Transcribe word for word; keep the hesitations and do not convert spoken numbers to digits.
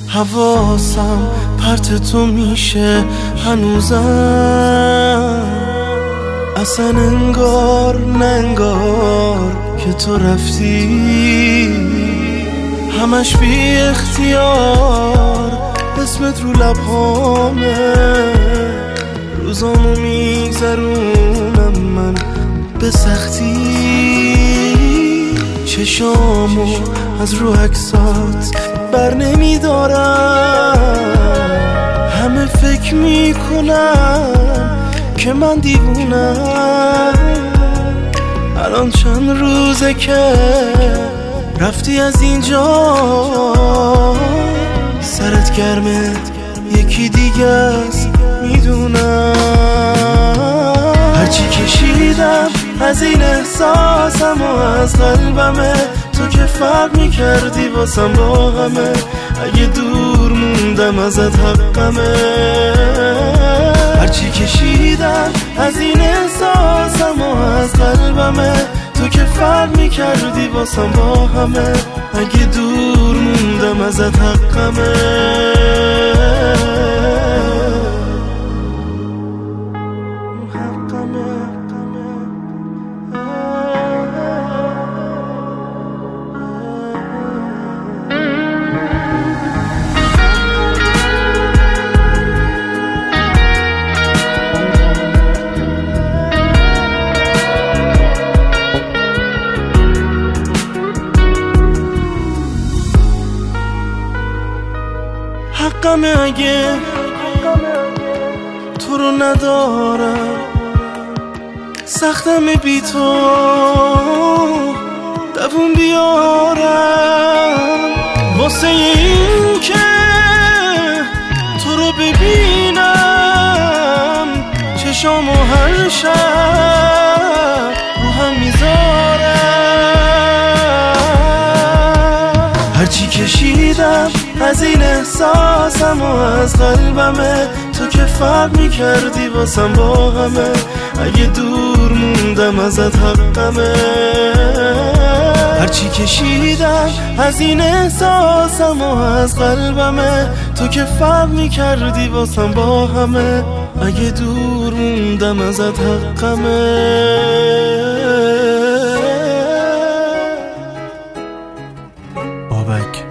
حواسم پرت تو میشه هنوزم، اصلا انگار نه انگار که تو رفتی، همش بی اختیار اسمت رو لبهامه، روزامو میگذرونم من به سختی، چشامو از رو عکسات بر نمیدارم، همه فکر میکنم که من دیوونم، الان چند روزه که رفتی از اینجا، سرت گرمه یکی دیگه است میدونم، هرچی کشیدم از این احساسم و از قلبمه، تو که فرق میکردی واسم با همه، اگه دور موندم ازت حقمه، هرچی کشیدم از این احساسم و از قلبمه، تو که فرق میکردی واسم با همه، اگه دور موندم ازت حقمه. حقمه اگه تو رو ندارم، سختمه بی تو دوون بیارم، واسه این که تو رو ببینم چشامو هر شب رو هم میذارم، هرچی کشیدم از این احساسم و از قلبمه، تو که فرق میکردی واسم با همه، اگه دور موندم ازت حقمه، هرچی کشیدم از این احساسم و از قلبمه، تو که فرق میکردی واسم با همه، اگه دور موندم ازت حقمه. بابک